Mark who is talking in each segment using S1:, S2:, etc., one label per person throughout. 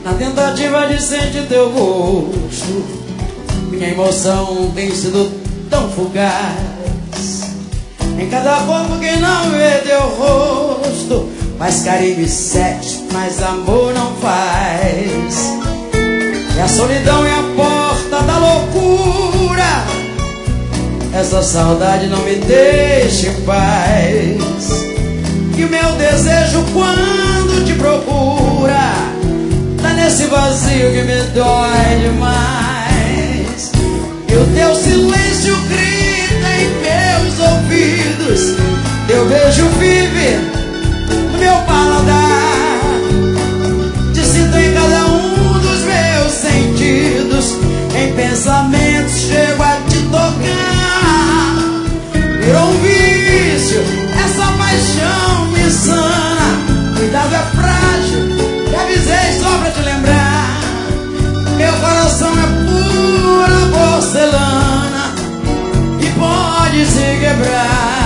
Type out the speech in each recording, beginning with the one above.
S1: na tentativa de sentir teu gosto. Minha emoção tem sido tão fugaz. Em cada corpo que não vê teu rosto faz carinho e sexo, mas amor não faz. E a solidão é a porta da loucura. Essa saudade não me deixa em paz. E o meu desejo quando te procura tá nesse vazio que me dói demais. E o teu silêncio grita em meus ouvidos, teu beijo vive no meu paladar. Te sinto em cada um dos meus sentidos, em pensamentos chego a te tocar. Virou um vício essa paixão insana. Cuidado é frágil, te avisei só pra te lembrar. Meu coração é pura porcelana e pode se quebrar.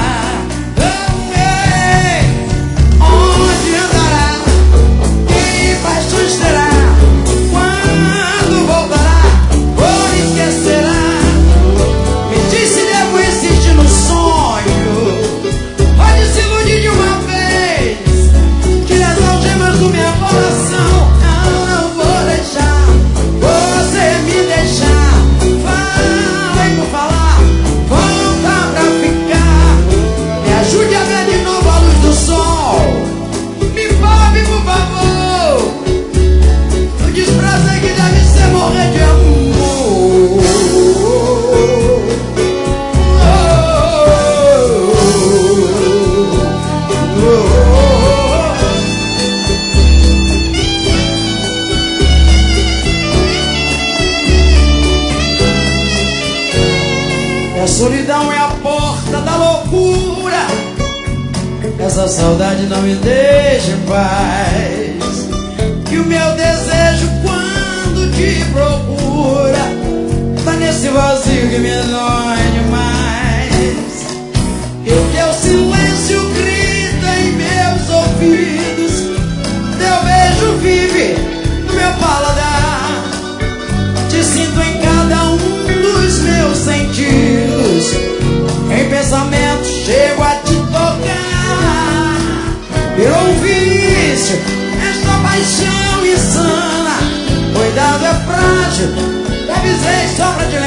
S1: Onde andará? Que paixões terá? Quando voltará? Ou esquecerá? Me diz se devo insistir no sonho. Pode se iludir de uma vez. Tira as algemas do meu coração. Não vou deixar você me deixar. Fala e por falar, volta pra ficar. Me ajude a ver de novo a luz do sol. Me envolve, por favor. O desprazer que deve ser morrer de amor. A solidão é a porta da loucura. Essa saudade não me deixa em paz. E o meu desejo quando te procura tá nesse vazio que me dói demais. E o teu silêncio grita em meus ouvidos, teu beijo vive no meu paladar. Te sinto em cada um dos meus sentidos, em pensamento chego a te tocar. Virou um vício esta paixão insana. Cuidado é frágil, te avisei só pra te